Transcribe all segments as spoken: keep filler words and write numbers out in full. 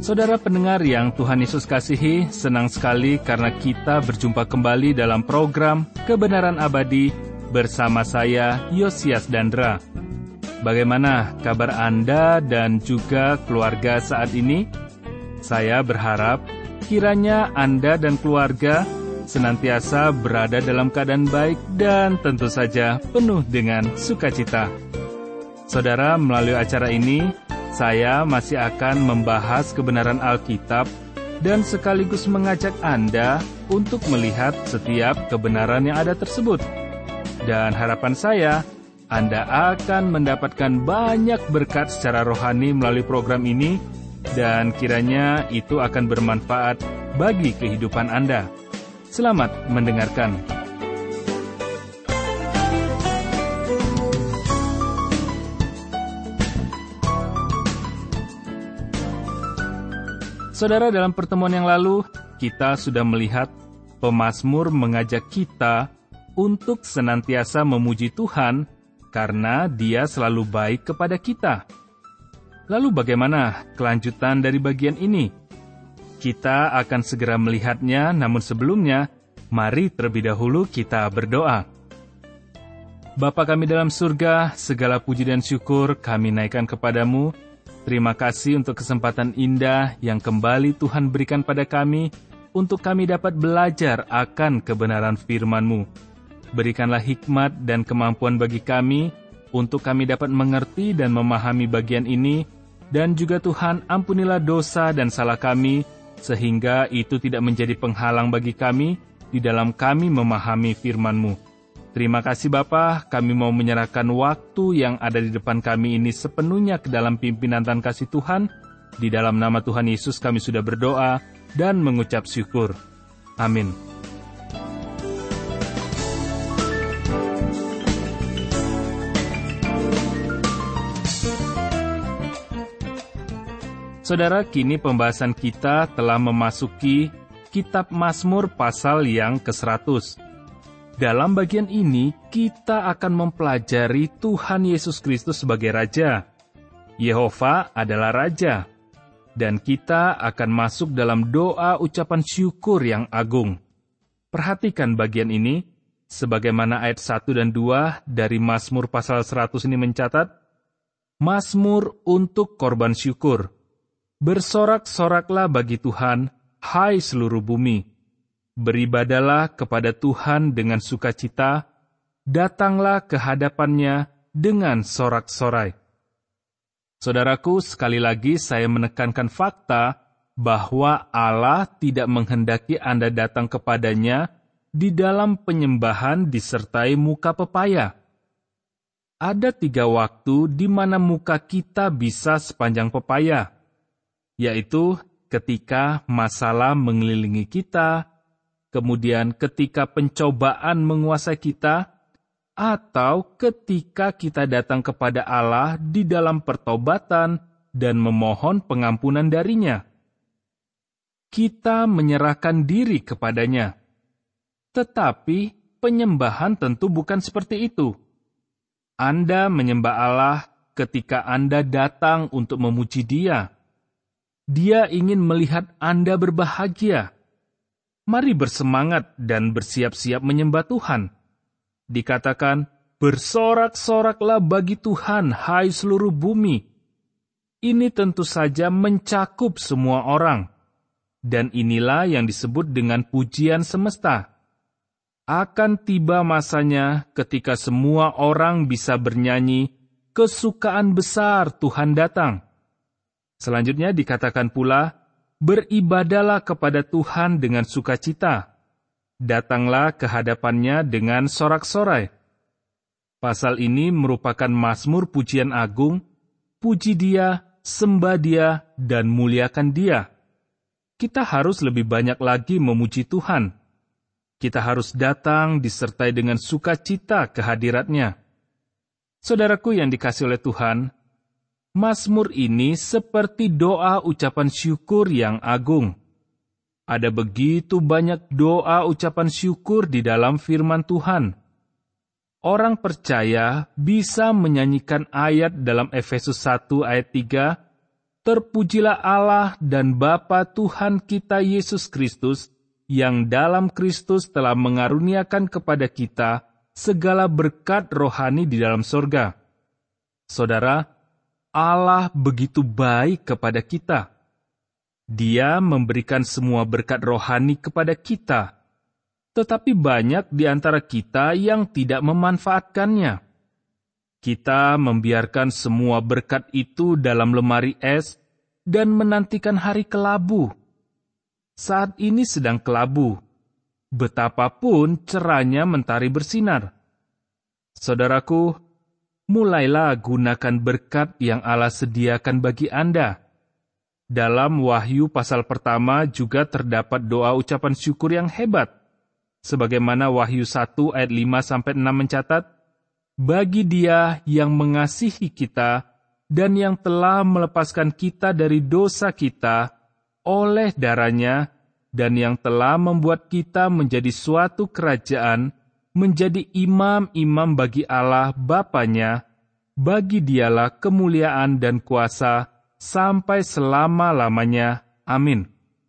Saudara pendengar yang Tuhan Yesus kasihi, senang sekali karena kita berjumpa kembali dalam program Kebenaran Abadi bersama saya, Yosias Dandra. Bagaimana kabar Anda dan juga keluarga saat ini? Saya berharap kiranya Anda dan keluarga senantiasa berada dalam keadaan baik dan tentu saja penuh dengan sukacita. Saudara, melalui acara ini, saya masih akan membahas kebenaran Alkitab dan sekaligus mengajak Anda untuk melihat setiap kebenaran yang ada tersebut. Dan harapan saya, Anda akan mendapatkan banyak berkat secara rohani melalui program ini, dan kiranya itu akan bermanfaat bagi kehidupan Anda. Selamat mendengarkan. Saudara, dalam pertemuan yang lalu, kita sudah melihat pemazmur mengajak kita untuk senantiasa memuji Tuhan karena Dia selalu baik kepada kita. Lalu bagaimana kelanjutan dari bagian ini? Kita akan segera melihatnya, namun sebelumnya, mari terlebih dahulu kita berdoa. Bapa kami dalam surga, segala puji dan syukur kami naikkan kepadamu. Terima kasih untuk kesempatan indah yang kembali Tuhan berikan pada kami untuk kami dapat belajar akan kebenaran firman-Mu. Berikanlah hikmat dan kemampuan bagi kami untuk kami dapat mengerti dan memahami bagian ini, dan juga Tuhan ampunilah dosa dan salah kami, sehingga itu tidak menjadi penghalang bagi kami di dalam kami memahami firman-Mu. Terima kasih Bapa, kami mau menyerahkan waktu yang ada di depan kami ini sepenuhnya ke dalam pimpinan dan kasih Tuhan. Di dalam nama Tuhan Yesus kami sudah berdoa dan mengucap syukur. Amin. Saudara, kini pembahasan kita telah memasuki Kitab Mazmur pasal yang ke seratus. Dalam bagian ini, kita akan mempelajari Tuhan Yesus Kristus sebagai Raja. Yehova adalah Raja. Dan kita akan masuk dalam doa ucapan syukur yang agung. Perhatikan bagian ini, sebagaimana ayat satu dan dua dari Mazmur pasal seratus ini mencatat, Mazmur untuk korban syukur. Bersorak-soraklah bagi Tuhan, hai seluruh bumi. Beribadalah kepada Tuhan dengan sukacita, datanglah ke hadapannya dengan sorak-sorai. Saudaraku, sekali lagi saya menekankan fakta bahwa Allah tidak menghendaki Anda datang kepadanya di dalam penyembahan disertai muka pepaya. Ada tiga waktu di mana muka kita bisa sepanjang pepaya, yaitu ketika masalah mengelilingi kita, kemudian ketika pencobaan menguasai kita, atau ketika kita datang kepada Allah di dalam pertobatan dan memohon pengampunan darinya. Kita menyerahkan diri kepadanya. Tetapi penyembahan tentu bukan seperti itu. Anda menyembah Allah ketika Anda datang untuk memuji Dia. Dia ingin melihat Anda berbahagia. Mari bersemangat dan bersiap-siap menyembah Tuhan. Dikatakan, bersorak-soraklah bagi Tuhan, hai seluruh bumi. Ini tentu saja mencakup semua orang. Dan inilah yang disebut dengan pujian semesta. Akan tiba masanya ketika semua orang bisa bernyanyi, kesukaan besar Tuhan datang. Selanjutnya dikatakan pula, beribadalah kepada Tuhan dengan sukacita. Datanglah ke hadapannya dengan sorak-sorai. Pasal ini merupakan mazmur pujian agung, puji Dia, sembah Dia, dan muliakan Dia. Kita harus lebih banyak lagi memuji Tuhan. Kita harus datang disertai dengan sukacita ke hadirat-Nya. Saudaraku yang dikasihi oleh Tuhan, mazmur ini seperti doa ucapan syukur yang agung. Ada begitu banyak doa ucapan syukur di dalam firman Tuhan. Orang percaya bisa menyanyikan ayat dalam Efesus satu ayat tiga, Terpujilah Allah dan Bapa Tuhan kita Yesus Kristus, yang dalam Kristus telah mengaruniakan kepada kita segala berkat rohani di dalam sorga. Saudara, Allah begitu baik kepada kita. Dia memberikan semua berkat rohani kepada kita, tetapi banyak di antara kita yang tidak memanfaatkannya. Kita membiarkan semua berkat itu dalam lemari es dan menantikan hari kelabu. Saat ini sedang kelabu, betapapun cerahnya mentari bersinar. Saudaraku, mulailah gunakan berkat yang Allah sediakan bagi Anda. Dalam Wahyu pasal pertama juga terdapat doa ucapan syukur yang hebat. Sebagaimana Wahyu satu ayat lima sampai enam mencatat, bagi Dia yang mengasihi kita dan yang telah melepaskan kita dari dosa kita oleh darah-Nya, dan yang telah membuat kita menjadi suatu kerajaan, menjadi imam-imam bagi Allah Bapa-Nya, bagi Dialah kemuliaan dan kuasa sampai selama-lamanya. Amin.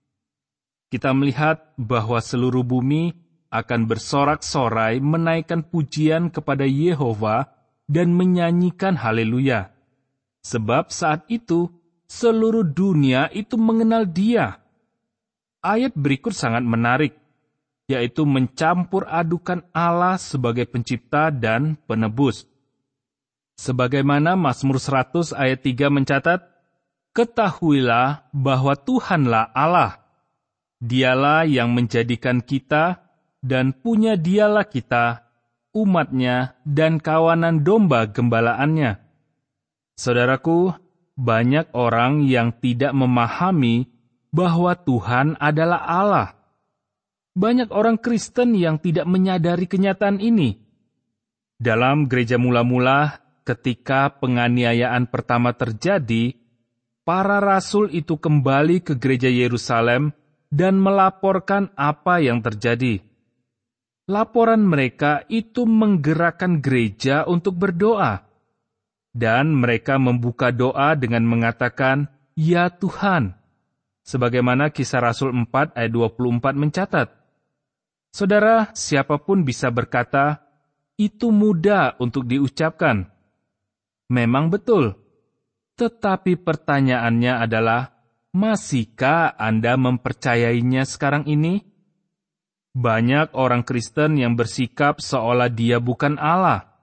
Kita melihat bahwa seluruh bumi akan bersorak-sorai menaikkan pujian kepada Yehova dan menyanyikan haleluya. Sebab saat itu, seluruh dunia itu mengenal Dia. Ayat berikut sangat menarik, yaitu mencampur adukan Allah sebagai pencipta dan penebus. Sebagaimana Mazmur seratus ayat tiga mencatat, ketahuilah bahwa Tuhanlah Allah. Dialah yang menjadikan kita, dan punya Dialah kita, umat-Nya, dan kawanan domba gembalaannya. Saudaraku, banyak orang yang tidak memahami bahwa Tuhan adalah Allah. Banyak orang Kristen yang tidak menyadari kenyataan ini. Dalam gereja mula-mula, ketika penganiayaan pertama terjadi, para rasul itu kembali ke gereja Yerusalem dan melaporkan apa yang terjadi. Laporan mereka itu menggerakkan gereja untuk berdoa. Dan mereka membuka doa dengan mengatakan, "Ya Tuhan." Sebagaimana Kisah Rasul empat ayat dua puluh empat mencatat. Saudara, siapapun bisa berkata, itu mudah untuk diucapkan. Memang betul. Tetapi pertanyaannya adalah, masihkah Anda mempercayainya sekarang ini? Banyak orang Kristen yang bersikap seolah Dia bukan Allah.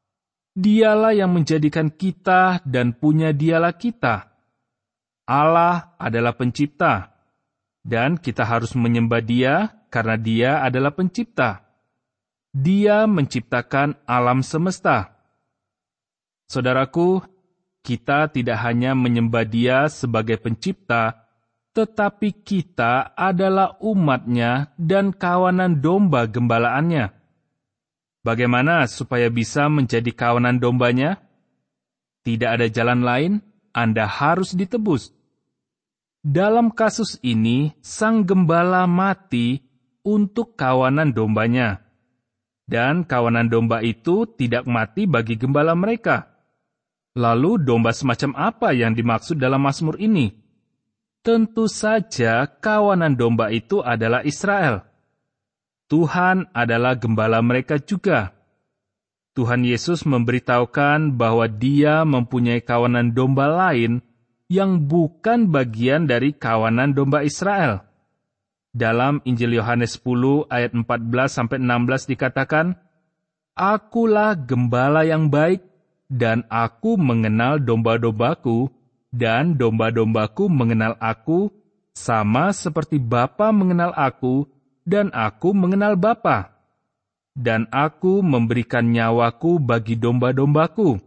Dialah yang menjadikan kita dan punya Dialah kita. Allah adalah pencipta, dan kita harus menyembah Dia karena Dia adalah pencipta. Dia menciptakan alam semesta. Saudaraku, kita tidak hanya menyembah Dia sebagai pencipta, tetapi kita adalah umat-Nya dan kawanan domba gembalaannya. Bagaimana supaya bisa menjadi kawanan domba-Nya? Tidak ada jalan lain, Anda harus ditebus. Dalam kasus ini, sang gembala mati untuk kawanan domba-Nya. Dan kawanan domba itu tidak mati bagi gembala mereka. Lalu domba semacam apa yang dimaksud dalam Mazmur ini? Tentu saja kawanan domba itu adalah Israel. Tuhan adalah gembala mereka juga. Tuhan Yesus memberitahukan bahwa Dia mempunyai kawanan domba lain yang bukan bagian dari kawanan domba Israel. Dalam Injil Yohanes sepuluh ayat empat belas sampai enam belas dikatakan, "Akulah gembala yang baik, dan aku mengenal domba-dombaku, dan domba-dombaku mengenal aku, sama seperti Bapa mengenal aku, dan aku mengenal Bapa. Dan aku memberikan nyawaku bagi domba-dombaku.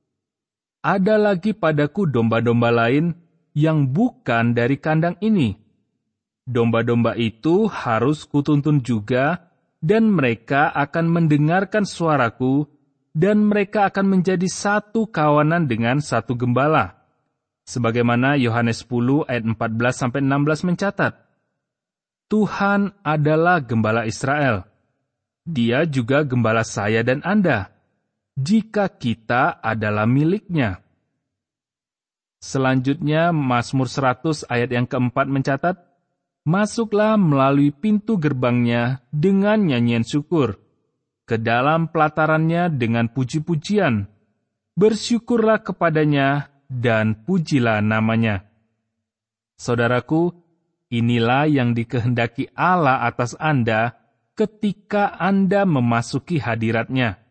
Ada lagi padaku domba-domba lain yang bukan dari kandang ini. Domba-domba itu harus kutuntun juga, dan mereka akan mendengarkan suaraku, dan mereka akan menjadi satu kawanan dengan satu gembala." Sebagaimana Yohanes sepuluh ayat empat belas sampai enam belas mencatat. Tuhan adalah gembala Israel. Dia juga gembala saya dan Anda, jika kita adalah milik-Nya. Selanjutnya, Mazmur seratus ayat yang keempat mencatat, "Masuklah melalui pintu gerbangnya dengan nyanyian syukur, ke dalam pelatarannya dengan puji-pujian. Bersyukurlah kepadanya dan pujilah namanya." Saudaraku, inilah yang dikehendaki Allah atas Anda ketika Anda memasuki hadirat-Nya.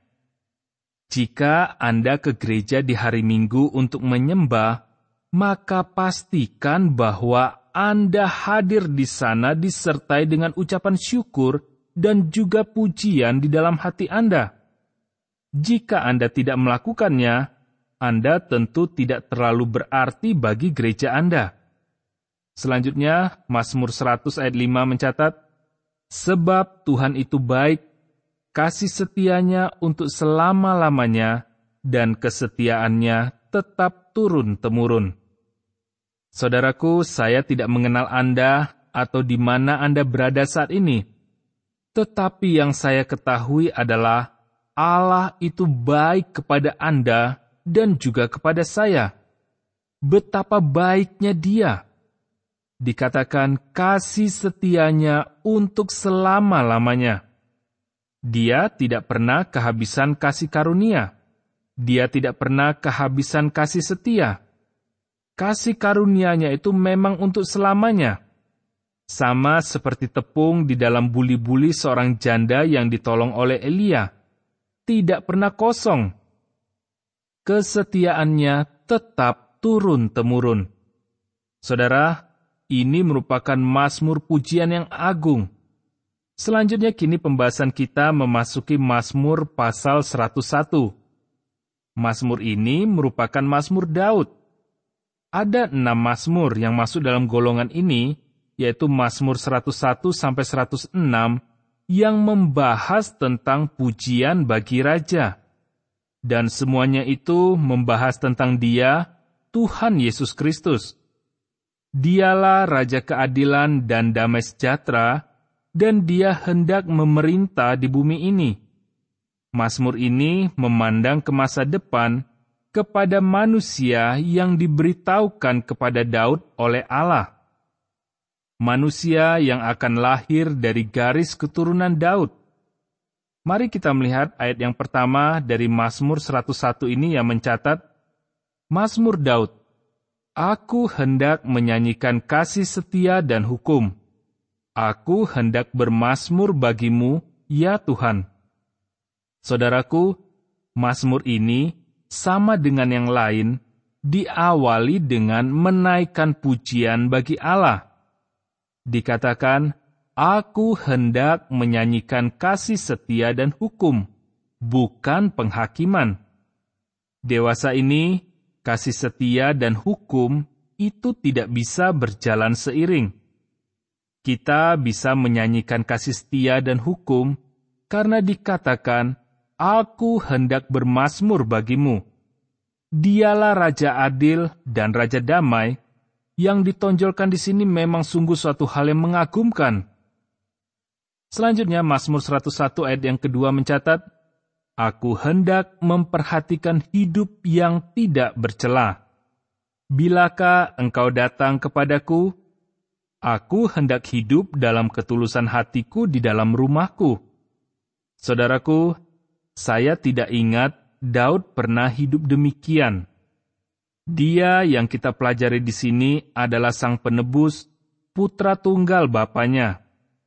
Jika Anda ke gereja di hari Minggu untuk menyembah, maka pastikan bahwa Anda hadir di sana disertai dengan ucapan syukur dan juga pujian di dalam hati Anda. Jika Anda tidak melakukannya, Anda tentu tidak terlalu berarti bagi gereja Anda. Selanjutnya, Mazmur seratus ayat lima mencatat, "Sebab Tuhan itu baik, kasih setianya untuk selama-lamanya, dan kesetiaannya tetap turun-temurun." Saudaraku, saya tidak mengenal Anda atau di mana Anda berada saat ini. Tetapi yang saya ketahui adalah Allah itu baik kepada Anda dan juga kepada saya. Betapa baiknya Dia. Dikatakan kasih setianya untuk selama-lamanya. Dia tidak pernah kehabisan kasih karunia. Dia tidak pernah kehabisan kasih setia. Kasih karunia-Nya itu memang untuk selamanya. Sama seperti tepung di dalam buli-buli seorang janda yang ditolong oleh Elia. Tidak pernah kosong. Kesetiaannya tetap turun-temurun. Saudara, ini merupakan mazmur pujian yang agung. Selanjutnya kini pembahasan kita memasuki Mazmur pasal seratus satu. Mazmur ini merupakan Mazmur Daud. Ada enam mazmur yang masuk dalam golongan ini, yaitu Mazmur seratus satu sampai seratus enam, yang membahas tentang pujian bagi Raja. Dan semuanya itu membahas tentang Dia, Tuhan Yesus Kristus. Dialah Raja keadilan dan damai sejahtera, dan Dia hendak memerintah di bumi ini. Mazmur ini memandang ke masa depan, kepada manusia yang diberitahukan kepada Daud oleh Allah. Manusia yang akan lahir dari garis keturunan Daud. Mari kita melihat ayat yang pertama dari Mazmur seratus satu ini yang mencatat, Mazmur Daud, "Aku hendak menyanyikan kasih setia dan hukum. Aku hendak bermazmur bagimu, ya Tuhan." Saudaraku, mazmur ini sama dengan yang lain, diawali dengan menaikkan pujian bagi Allah. Dikatakan, "Aku hendak menyanyikan kasih setia dan hukum, bukan penghakiman." Dewasa ini, kasih setia dan hukum itu tidak bisa berjalan seiring. Kita bisa menyanyikan kasih setia dan hukum karena dikatakan, "Aku hendak bermazmur bagimu." Dialah Raja adil dan Raja damai, yang ditonjolkan di sini memang sungguh suatu hal yang mengagumkan. Selanjutnya, Mazmur seratus satu ayat yang kedua mencatat, "Aku hendak memperhatikan hidup yang tidak bercela. Bilakah engkau datang kepadaku? Aku hendak hidup dalam ketulusan hatiku di dalam rumahku." Saudaraku, saya tidak ingat Daud pernah hidup demikian. Dia yang kita pelajari di sini adalah sang penebus, putra tunggal bapaknya.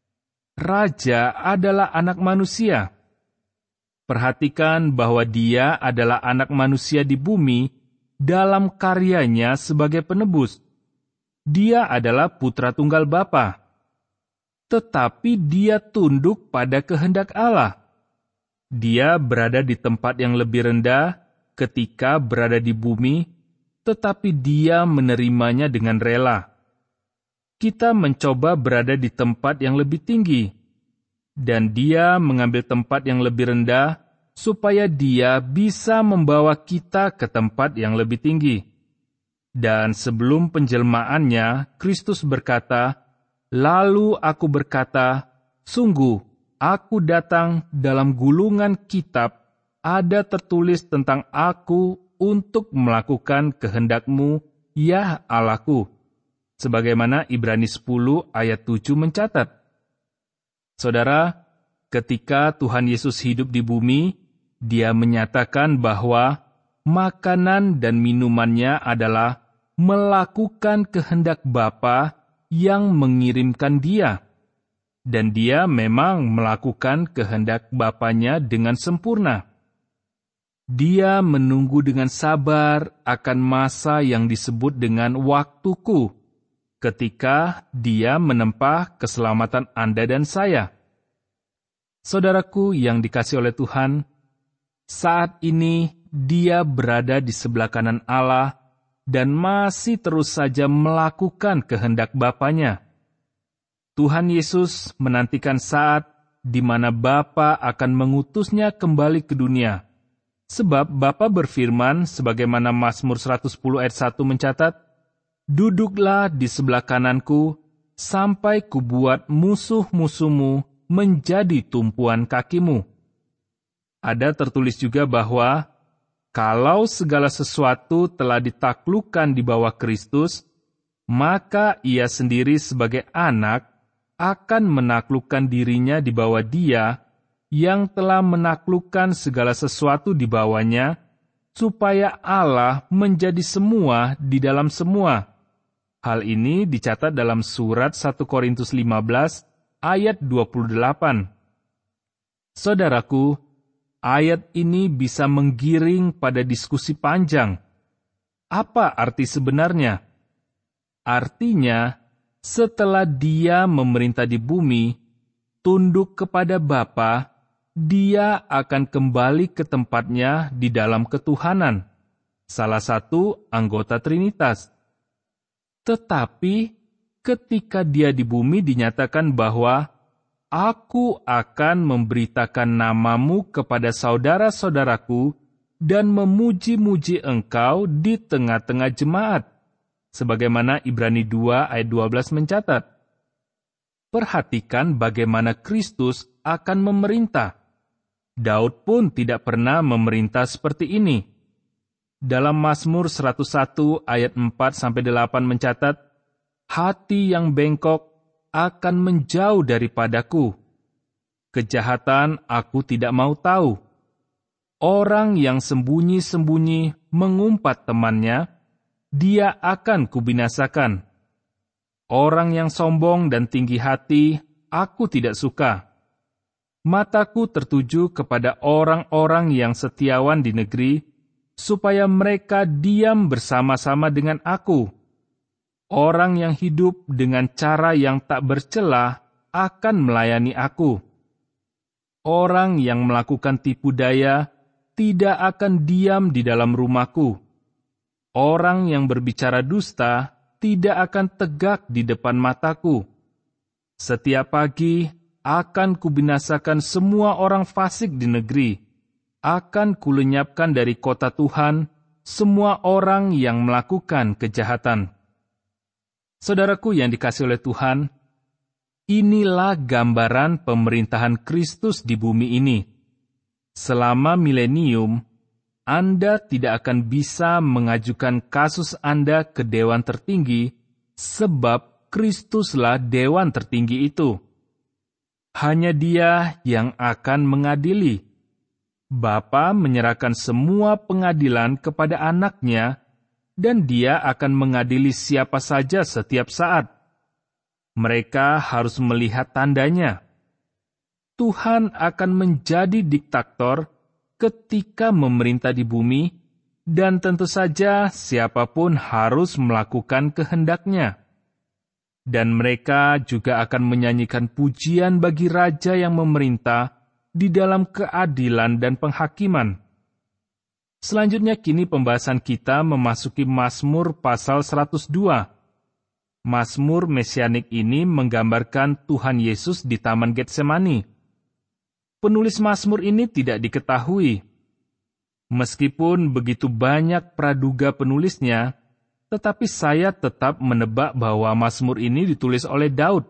Raja adalah anak manusia. Perhatikan bahwa dia adalah anak manusia di bumi dalam karyanya sebagai penebus. Dia adalah putra tunggal Bapa. Tetapi dia tunduk pada kehendak Allah. Dia berada di tempat yang lebih rendah ketika berada di bumi, tetapi dia menerimanya dengan rela. Kita mencoba berada di tempat yang lebih tinggi, dan dia mengambil tempat yang lebih rendah, supaya dia bisa membawa kita ke tempat yang lebih tinggi. Dan sebelum penjelmaannya, Kristus berkata, "Lalu aku berkata, sungguh, aku datang dalam gulungan kitab, ada tertulis tentang aku untuk melakukan kehendak-Mu, ya Allahku. Sebagaimana Ibrani sepuluh ayat tujuh mencatat. Saudara, ketika Tuhan Yesus hidup di bumi, Dia menyatakan bahwa makanan dan minumannya adalah melakukan kehendak Bapa yang mengirimkan Dia. Dan Dia memang melakukan kehendak Bapanya dengan sempurna. Dia menunggu dengan sabar akan masa yang disebut dengan waktuku, ketika Dia menempah keselamatan Anda dan saya. Saudaraku yang dikasihi oleh Tuhan, saat ini Dia berada di sebelah kanan Allah dan masih terus saja melakukan kehendak Bapanya. Tuhan Yesus menantikan saat di mana Bapa akan mengutusnya kembali ke dunia. Sebab Bapa berfirman sebagaimana Mazmur seratus sepuluh ayat satu mencatat, "Duduklah di sebelah kananku, sampai kubuat musuh-musuhmu menjadi tumpuan kakimu." Ada tertulis juga bahwa, kalau segala sesuatu telah ditaklukkan di bawah Kristus, maka Ia sendiri sebagai anak akan menaklukkan dirinya di bawah Dia yang telah menaklukkan segala sesuatu di bawahnya, supaya Allah menjadi semua di dalam semua. Hal ini dicatat dalam surat satu Korintus lima belas ayat dua puluh delapan. Saudaraku, ayat ini bisa menggiring pada diskusi panjang. Apa arti sebenarnya? Artinya, setelah Dia memerintah di bumi, tunduk kepada Bapa, Dia akan kembali ke tempatnya di dalam ketuhanan, salah satu anggota Trinitas. Tetapi, ketika Dia di bumi dinyatakan bahwa, "Aku akan memberitakan namamu kepada saudara-saudaraku dan memuji-muji engkau di tengah-tengah jemaat." Sebagaimana Ibrani dua ayat dua belas mencatat. Perhatikan bagaimana Kristus akan memerintah. Daud pun tidak pernah memerintah seperti ini. Dalam Mazmur seratus satu ayat empat sampai delapan mencatat, "Hati yang bengkok akan menjauh daripadaku. Kejahatan aku tidak mau tahu. Orang yang sembunyi-sembunyi mengumpat temannya, dia akan kubinasakan. Orang yang sombong dan tinggi hati, aku tidak suka. Mataku tertuju kepada orang-orang yang setiawan di negeri, supaya mereka diam bersama-sama dengan aku. Orang yang hidup dengan cara yang tak bercela akan melayani aku. Orang yang melakukan tipu daya tidak akan diam di dalam rumahku. Orang yang berbicara dusta tidak akan tegak di depan mataku. Setiap pagi akan kubinasakan semua orang fasik di negeri. Akan kulenyapkan dari kota Tuhan semua orang yang melakukan kejahatan." Saudaraku yang dikasihi oleh Tuhan, inilah gambaran pemerintahan Kristus di bumi ini. Selama milenium, Anda tidak akan bisa mengajukan kasus Anda ke dewan tertinggi, sebab Kristuslah dewan tertinggi itu. Hanya Dia yang akan mengadili. Bapa menyerahkan semua pengadilan kepada anaknya, dan Dia akan mengadili siapa saja setiap saat. Mereka harus melihat tandanya. Tuhan akan menjadi diktator ketika memerintah di bumi, dan tentu saja siapapun harus melakukan kehendaknya. Dan mereka juga akan menyanyikan pujian bagi Raja yang memerintah di dalam keadilan dan penghakiman. Selanjutnya kini pembahasan kita memasuki Mazmur pasal seratus dua. Mazmur mesianik ini menggambarkan Tuhan Yesus di Taman Getsemani. Penulis Mazmur ini tidak diketahui. Meskipun begitu banyak praduga penulisnya, tetapi saya tetap menebak bahwa Mazmur ini ditulis oleh Daud.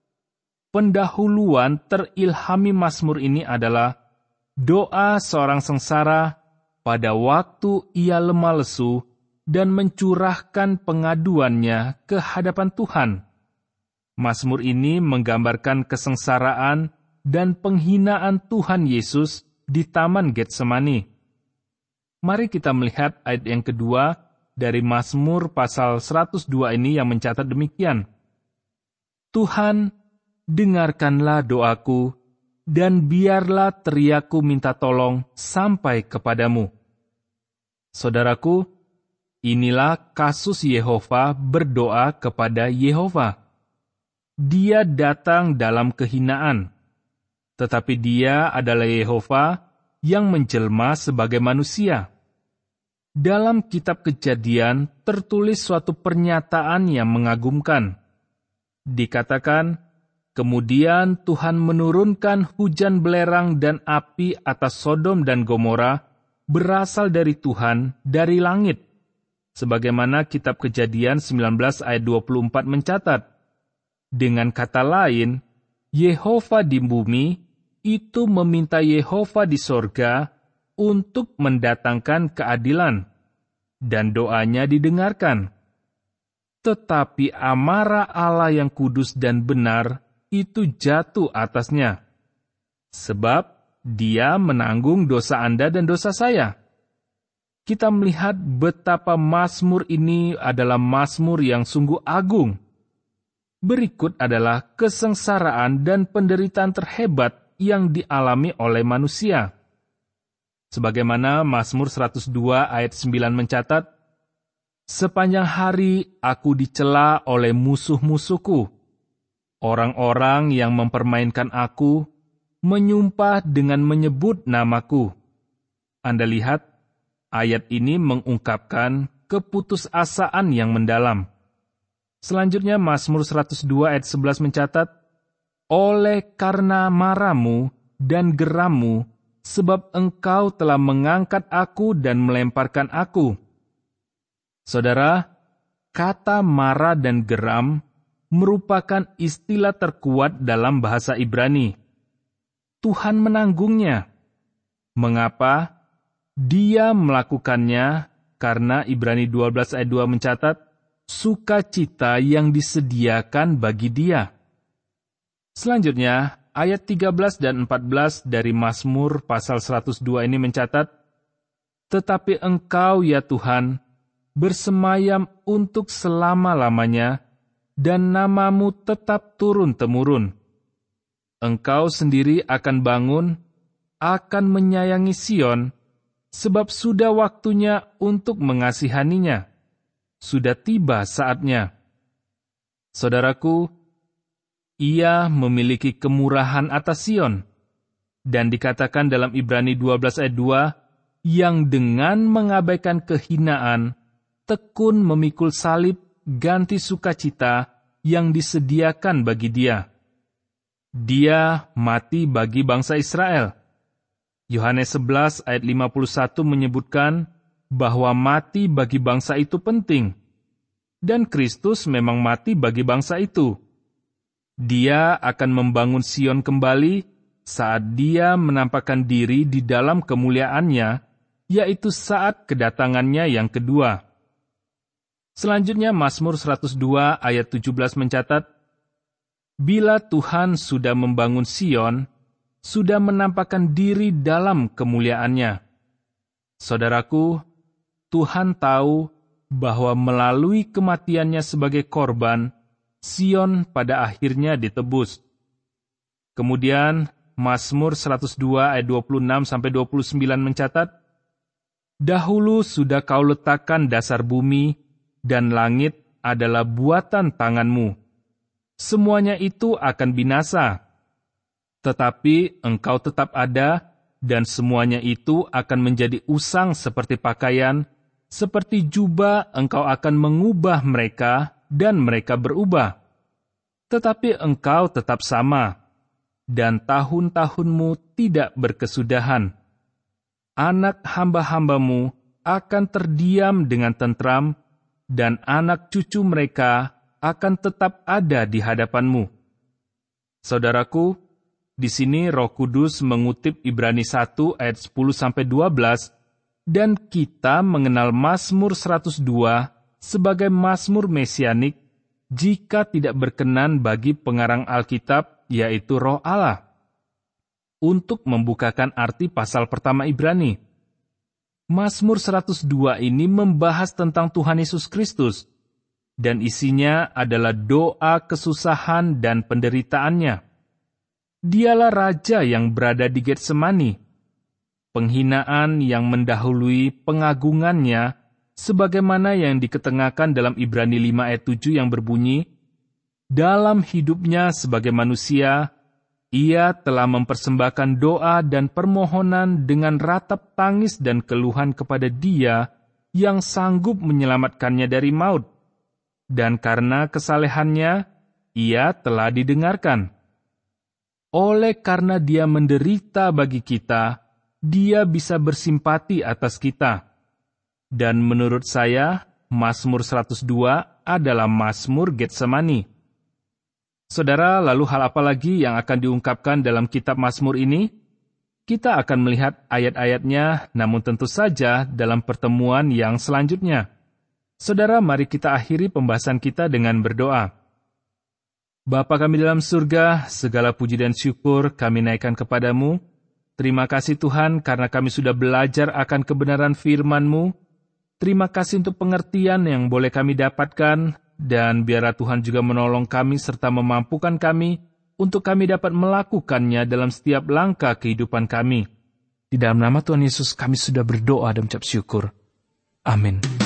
Pendahuluan terilhami Mazmur ini adalah doa seorang sengsara pada waktu ia lemah lesu dan mencurahkan pengaduannya ke hadapan Tuhan. Mazmur ini menggambarkan kesengsaraan dan penghinaan Tuhan Yesus di Taman Getsemani. Mari kita melihat ayat yang kedua dari Mazmur pasal seratus dua ini yang mencatat demikian. Tuhan, dengarkanlah doaku, dan biarlah teriakku minta tolong sampai kepadamu. Saudaraku, inilah kasus Yehova berdoa kepada Yehova. Dia datang dalam kehinaan, tetapi dia adalah Yehova yang menjelma sebagai manusia. Dalam kitab Kejadian tertulis suatu pernyataan yang mengagumkan. Dikatakan, kemudian Tuhan menurunkan hujan belerang dan api atas Sodom dan Gomora berasal dari Tuhan dari langit. Sebagaimana kitab Kejadian sembilan belas ayat dua puluh empat mencatat. Dengan kata lain, Yehova di bumi itu meminta Yehova di sorga untuk mendatangkan keadilan, dan doanya didengarkan. Tetapi amarah Allah yang kudus dan benar itu jatuh atasnya, sebab dia menanggung dosa Anda dan dosa saya. Kita melihat betapa Mazmur ini adalah Mazmur yang sungguh agung. Berikut adalah kesengsaraan dan penderitaan terhebat yang dialami oleh manusia. Sebagaimana Mazmur seratus dua ayat sembilan mencatat, sepanjang hari aku dicela oleh musuh-musuhku. Orang-orang yang mempermainkan aku menyumpah dengan menyebut namaku. Anda lihat, ayat ini mengungkapkan keputusasaan yang mendalam. Selanjutnya Mazmur seratus dua ayat sebelas mencatat, oleh karena marahmu dan gerammu, sebab engkau telah mengangkat aku dan melemparkan aku. Saudara, kata marah dan geram merupakan istilah terkuat dalam bahasa Ibrani. Tuhan menanggungnya. Mengapa? Dia melakukannya karena Ibrani dua belas ayat dua mencatat, sukacita yang disediakan bagi dia. Selanjutnya, ayat tiga belas dan empat belas dari Mazmur pasal seratus dua ini mencatat, tetapi engkau ya Tuhan, bersemayam untuk selama-lamanya, dan namamu tetap turun-temurun. Engkau sendiri akan bangun, akan menyayangi Sion, sebab sudah waktunya untuk mengasihaninya. Sudah tiba saatnya. Saudaraku, ia memiliki kemurahan atas Sion, dan dikatakan dalam Ibrani dua belas ayat dua, yang dengan mengabaikan kehinaan, tekun memikul salib, ganti sukacita yang disediakan bagi dia. Dia mati bagi bangsa Israel. Yohanes sebelas ayat lima puluh satu menyebutkan bahwa mati bagi bangsa itu penting. Dan Kristus memang mati bagi bangsa itu. Dia akan membangun Sion kembali saat dia menampakkan diri di dalam kemuliaannya, yaitu saat kedatangannya yang kedua. Selanjutnya Mazmur seratus dua ayat tujuh belas mencatat, bila Tuhan sudah membangun Sion, sudah menampakkan diri dalam kemuliaannya. Saudaraku, Tuhan tahu bahwa melalui kematiannya sebagai korban, Sion pada akhirnya ditebus. Kemudian Mazmur seratus dua ayat dua puluh enam sampai dua puluh sembilan mencatat, dahulu sudah kau letakkan dasar bumi, dan langit adalah buatan tanganmu. Semuanya itu akan binasa. Tetapi engkau tetap ada, dan semuanya itu akan menjadi usang seperti pakaian, seperti jubah engkau akan mengubah mereka, dan mereka berubah. Tetapi engkau tetap sama, dan tahun-tahunmu tidak berkesudahan. Anak hamba-hambamu akan terdiam dengan tentram, dan anak cucu mereka akan tetap ada di hadapanmu. Saudaraku, di sini Roh Kudus mengutip Ibrani satu ayat sepuluh sampai dua belas dan kita mengenal Mazmur seratus dua sebagai Mazmur Mesianik jika tidak berkenan bagi pengarang Alkitab, yaitu Roh Allah, untuk membukakan arti pasal pertama Ibrani. Mazmur seratus dua ini membahas tentang Tuhan Yesus Kristus, dan isinya adalah doa kesusahan dan penderitaannya. Dialah Raja yang berada di Getsemani, penghinaan yang mendahului pengagungannya, sebagaimana yang diketengahkan dalam Ibrani lima ayat tujuh yang berbunyi, dalam hidupnya sebagai manusia, ia telah mempersembahkan doa dan permohonan dengan ratap tangis dan keluhan kepada Dia yang sanggup menyelamatkannya dari maut. Dan karena kesalehannya, ia telah didengarkan. Oleh karena Dia menderita bagi kita, Dia bisa bersimpati atas kita. Dan menurut saya, Mazmur seratus dua adalah Mazmur Getsemani. Saudara, lalu hal apa lagi yang akan diungkapkan dalam kitab Mazmur ini? Kita akan melihat ayat-ayatnya, namun tentu saja dalam pertemuan yang selanjutnya. Saudara, mari kita akhiri pembahasan kita dengan berdoa. Bapa kami dalam surga, segala puji dan syukur kami naikkan kepadamu. Terima kasih Tuhan karena kami sudah belajar akan kebenaran firman-Mu. Terima kasih untuk pengertian yang boleh kami dapatkan, dan biarlah Tuhan juga menolong kami serta memampukan kami untuk kami dapat melakukannya dalam setiap langkah kehidupan kami. Di dalam nama Tuhan Yesus kami sudah berdoa dan ucap syukur. Amin.